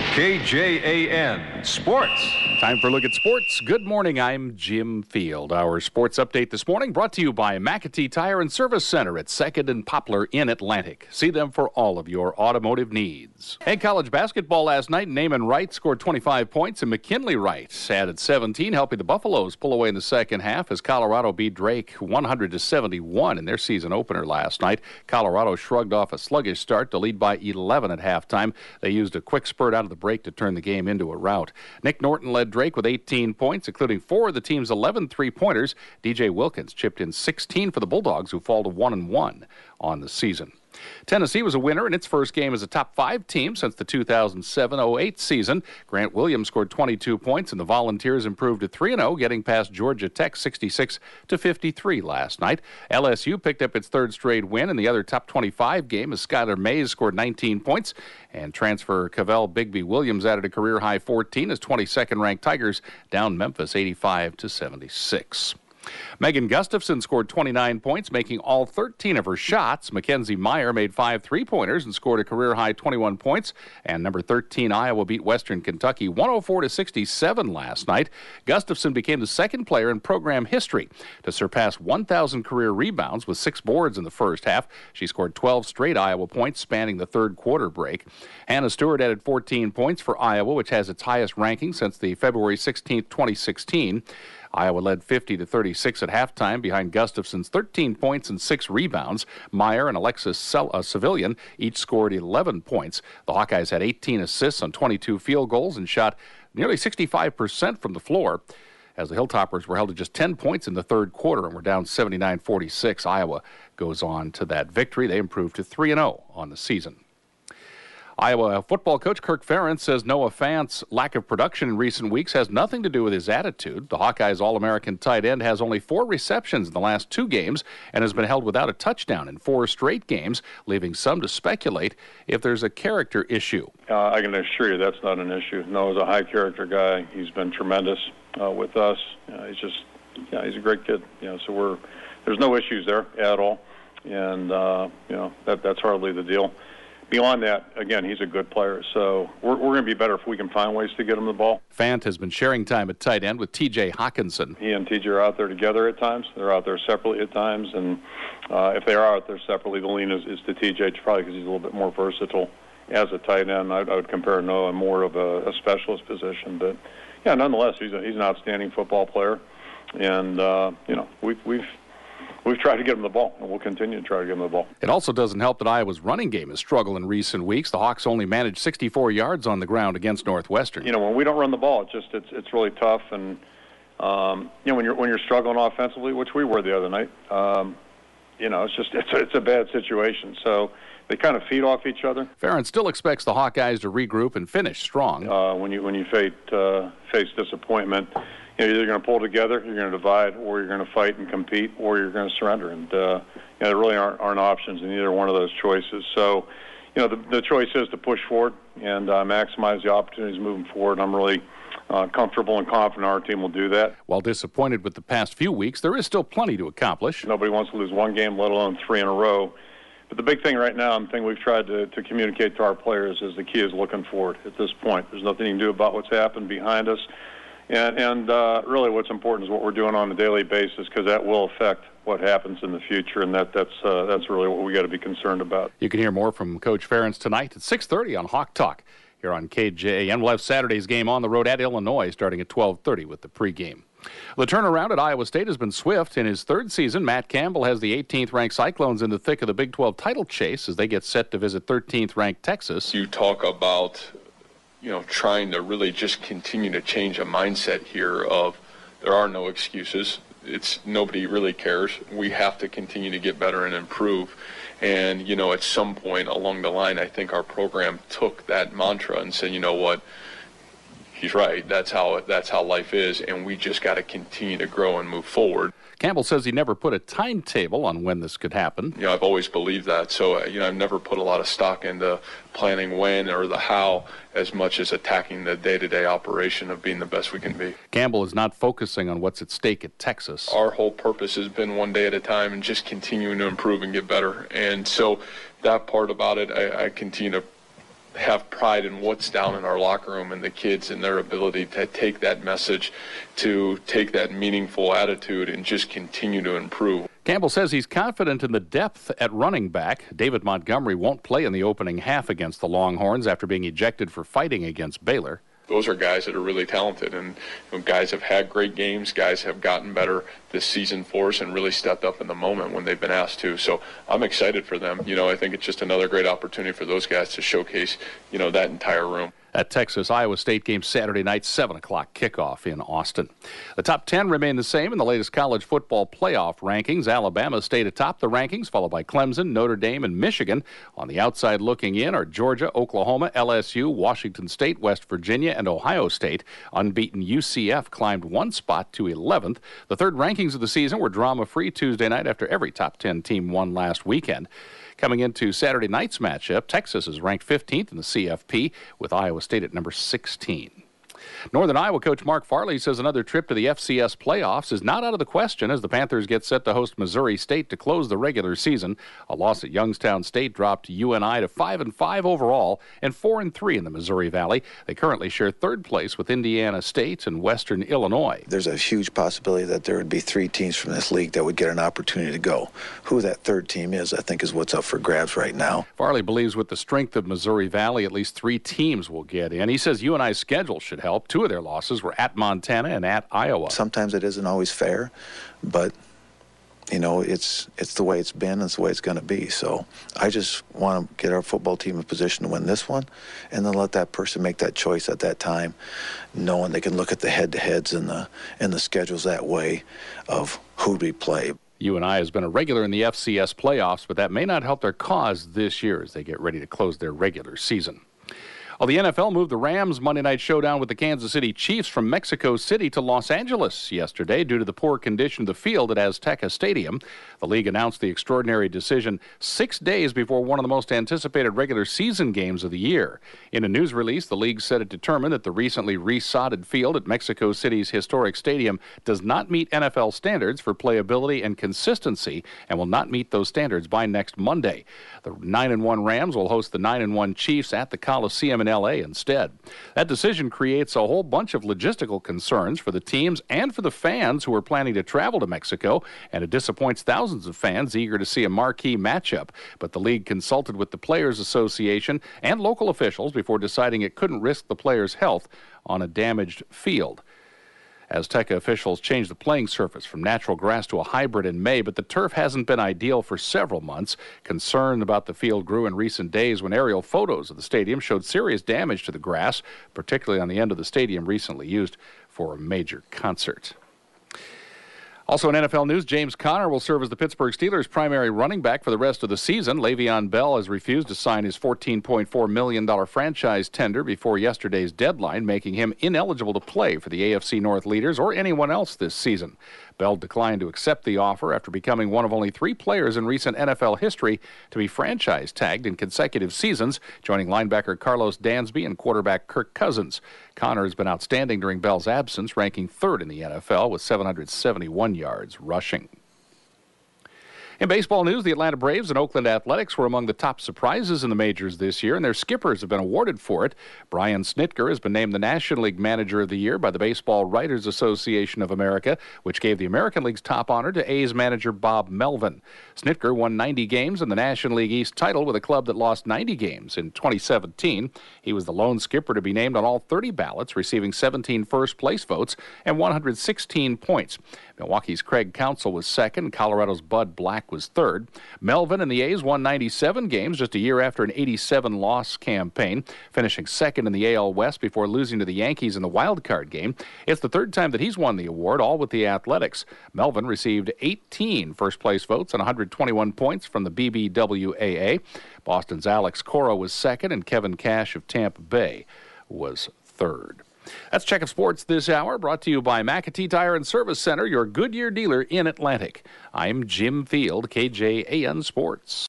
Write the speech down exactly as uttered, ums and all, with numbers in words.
K J A N Sports. Time for a look at sports. Good morning, I'm Jim Field. Our sports update this morning brought to you by McAtee Tire and Service Center at second and Poplar in Atlantic. See them for all of your automotive needs. And college basketball last night, Naaman Wright scored twenty-five points and McKinley Wright added seventeen, helping the Buffaloes pull away in the second half as Colorado beat Drake one hundred to seventy-one in their season opener last night. Colorado shrugged off a sluggish start to lead by eleven at halftime. They used a quick spurt out of the break to turn the game into a rout. Nick Norton led Drake with eighteen points, including four of the team's eleven three-pointers. D J Wilkins chipped in sixteen for the Bulldogs, who fall to one and one on the season. Tennessee was a winner in its first game as a top five team since the two thousand seven oh eight season. Grant Williams scored twenty-two points, and the Volunteers improved to three and oh, getting past Georgia Tech sixty-six to fifty-three last night. L S U picked up its third straight win in the other top twenty-five game as Skylar Mays scored nineteen points, and transfer Cavell Bigby Williams added a career-high fourteen as twenty-second ranked Tigers down Memphis eighty-five to seventy-six. Megan Gustafson scored twenty-nine points, making all thirteen of her shots. Mackenzie Meyer made five three-pointers and scored a career-high twenty-one points. And number thirteen, Iowa beat Western Kentucky one oh four to sixty-seven last night. Gustafson became the second player in program history to surpass one thousand career rebounds with six boards in the first half. She scored twelve straight Iowa points spanning the third quarter break. Hannah Stewart added fourteen points for Iowa, which has its highest ranking since the February sixteenth, twenty sixteen. Iowa led fifty to thirty-six at halftime behind Gustafson's thirteen points and six rebounds. Meyer and Alexis Sel- uh, Civilian each scored eleven points. The Hawkeyes had eighteen assists on twenty-two field goals and shot nearly sixty-five percent from the floor, as the Hilltoppers were held to just ten points in the third quarter and were down seventy-nine forty-six. Iowa goes on to that victory. They improved to three and oh on the season. Iowa football coach Kirk Ferentz says Noah Fant's lack of production in recent weeks has nothing to do with his attitude. The Hawkeyes' All-American tight end has only four receptions in the last two games and has been held without a touchdown in four straight games, leaving some to speculate if there's a character issue. Uh, I can assure you that's not an issue. Noah's a high-character guy. He's been tremendous uh, with us. Uh, he's just, yeah, he's a great kid. You know, so we're there's no issues there at all, and uh, you know that that's hardly the deal. Beyond that, again, he's a good player, so we're, we're going to be better if we can find ways to get him the ball. Fant has been sharing time at tight end with T J Hawkinson. He and T J are out there together at times. They're out there separately at times, and uh, if they are out there separately, the lean is, is to T J probably because he's a little bit more versatile as a tight end. I, I would compare Noah more of a, a specialist position, but yeah, nonetheless, he's a, he's an outstanding football player, and uh, you know we've we've. We've tried to get him the ball, and we'll continue to try to get him the ball. It also doesn't help that Iowa's running game has struggled in recent weeks. The Hawks only managed sixty-four yards on the ground against Northwestern. You know, when we don't run the ball, it's just it's it's really tough. And um, you know, when you're when you're struggling offensively, which we were the other night, um, you know, it's just it's a, it's a bad situation. So they kind of feed off each other. Ferentz still expects the Hawkeyes to regroup and finish strong. Uh, when you when you face uh, face disappointment. You know, you're either going to pull together, you're going to divide, or you're going to fight and compete, or you're going to surrender. And uh, you know, there really aren't, aren't options in either one of those choices. So, you know, the, the choice is to push forward and uh, maximize the opportunities moving forward. I'm really uh, comfortable and confident our team will do that. While disappointed with the past few weeks, there is still plenty to accomplish. Nobody wants to lose one game, let alone three in a row. But the big thing right now, and the thing we've tried to, to communicate to our players, is the key is looking forward at this point. There's nothing you can do about what's happened behind us. And, and uh, really what's important is what we're doing on a daily basis, because that will affect what happens in the future, and that, that's uh, that's really what we got to be concerned about. You can hear more from Coach Ferentz tonight at six thirty on Hawk Talk here on K J A N. We'll have Saturday's game on the road at Illinois starting at twelve thirty with the pregame. The turnaround at Iowa State has been swift. In his third season, Matt Campbell has the eighteenth-ranked Cyclones in the thick of the Big twelve title chase as they get set to visit thirteenth-ranked Texas. You talk about you know, trying to really just continue to change a mindset here of there are no excuses. It's nobody really cares. We have to continue to get better and improve. And, you know, at some point along the line, I think our program took that mantra and said, you know what, he's right. That's how that's how life is, and we just got to continue to grow and move forward. Campbell says he never put a timetable on when this could happen. You know, I've always believed that. So, uh, you know, I've never put a lot of stock into planning when or the how as much as attacking the day-to-day operation of being the best we can be. Campbell is not focusing on what's at stake at Texas. Our whole purpose has been one day at a time and just continuing to improve and get better. And so that part about it, I, I continue to have pride in what's down in our locker room and the kids and their ability to take that message, to take that meaningful attitude and just continue to improve. Campbell says he's confident in the depth at running back. David Montgomery won't play in the opening half against the Longhorns after being ejected for fighting against Baylor. Those are guys that are really talented, and you know, guys have had great games. Guys have gotten better this season for us and really stepped up in the moment when they've been asked to. So I'm excited for them. You know, I think it's just another great opportunity for those guys to showcase, you know, that entire room. That Texas-Iowa State game Saturday night, seven o'clock kickoff in Austin. The top ten remain the same in the latest college football playoff rankings. Alabama stayed atop the rankings, followed by Clemson, Notre Dame, and Michigan. On the outside looking in are Georgia, Oklahoma, L S U, Washington State, West Virginia, and Ohio State. Unbeaten U C F climbed one spot to eleventh. The third rankings of the season were drama-free Tuesday night after every top ten team won last weekend. Coming into Saturday night's matchup, Texas is ranked fifteenth in the C F P with Iowa State at number sixteen. Northern Iowa coach Mark Farley says another trip to the F C S playoffs is not out of the question as the Panthers get set to host Missouri State to close the regular season. A loss at Youngstown State dropped U N I to five and five overall and four and three in the Missouri Valley. They currently share third place with Indiana State and Western Illinois. There's a huge possibility that there would be three teams from this league that would get an opportunity to go. Who that third team is, I think, is what's up for grabs right now. Farley believes with the strength of Missouri Valley, at least three teams will get in. He says U N I's schedule should help. Two of their losses were at Montana and at Iowa. Sometimes it isn't always fair, but, you know, it's it's the way it's been and it's the way it's going to be. So I just want to get our football team in position to win this one and then let that person make that choice at that time, knowing they can look at the head-to-heads and the, and the schedules that way of who we play. U N I has been a regular in the F C S playoffs, but that may not help their cause this year as they get ready to close their regular season. Well, the N F L moved the Rams' Monday night showdown with the Kansas City Chiefs from Mexico City to Los Angeles yesterday due to the poor condition of the field at Azteca Stadium. The league announced the extraordinary decision six days before one of the most anticipated regular season games of the year. In a news release, the league said it determined that the recently resodded field at Mexico City's historic stadium does not meet N F L standards for playability and consistency and will not meet those standards by next Monday. The nine and one Rams will host the nine and one Chiefs at the Coliseum in L A instead. That decision creates a whole bunch of logistical concerns for the teams and for the fans who are planning to travel to Mexico, and it disappoints thousands of fans eager to see a marquee matchup. But the league consulted with the Players Association and local officials before deciding it couldn't risk the players' health on a damaged field. Azteca officials changed the playing surface from natural grass to a hybrid in May, but the turf hasn't been ideal for several months. Concern about the field grew in recent days when aerial photos of the stadium showed serious damage to the grass, particularly on the end of the stadium recently used for a major concert. Also in N F L news, James Conner will serve as the Pittsburgh Steelers' primary running back for the rest of the season. Le'Veon Bell has refused to sign his fourteen point four million dollars franchise tender before yesterday's deadline, making him ineligible to play for the A F C North leaders or anyone else this season. Bell declined to accept the offer after becoming one of only three players in recent N F L history to be franchise tagged in consecutive seasons, joining linebacker Carlos Dansby and quarterback Kirk Cousins. Conner has been outstanding during Bell's absence, ranking third in the N F L with seven hundred seventy-one yards rushing. In baseball news, the Atlanta Braves and Oakland Athletics were among the top surprises in the majors this year, and their skippers have been awarded for it. Brian Snitker has been named the National League Manager of the Year by the Baseball Writers Association of America, which gave the American League's top honor to A's manager Bob Melvin. Snitker won ninety games in the National League East title with a club that lost ninety games in twenty seventeen. He was the lone skipper to be named on all thirty ballots, receiving seventeen first-place votes and one hundred sixteen points. Milwaukee's Craig Counsell was second. Colorado's Bud Black was third. Melvin and the A's won ninety-seven games just a year after an eighty-seven loss campaign, finishing second in the A L West before losing to the Yankees in the wild card game. It's the third time that he's won the award, all with the Athletics. Melvin received eighteen first-place votes and one hundred twenty-one points from the B B W A A. Boston's Alex Cora was second, and Kevin Cash of Tampa Bay was third. That's Check of Sports this hour, brought to you by McAtee Tire and Service Center, your Goodyear dealer in Atlantic. I'm Jim Field, K J A N Sports.